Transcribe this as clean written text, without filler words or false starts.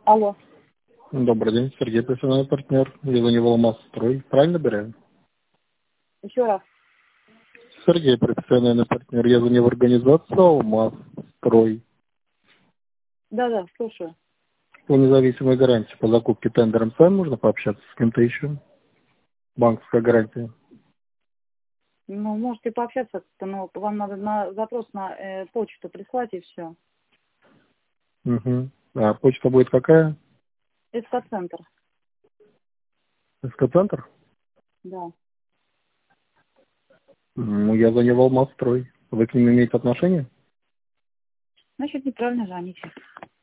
Алло. Добрый день, Сергей, профессиональный партнер. Я звонил Алмаз-Строй. Правильно берем? Еще раз. Сергей, профессиональный партнер. Я звонил в организацию Алмаз-Строй. Да, слушаю. По независимой гарантии по закупке тендером с вами можно пообщаться с кем-то еще? Банковская гарантия. Ну, можете пообщаться, но вам надо на запрос на почту прислать и все. Угу. А почта будет какая? СК-центр. СК-центр? Да. Ну, я звонил в Алмаз-Строй. Вы к ним имеете отношение? Значит, неправильно звоните.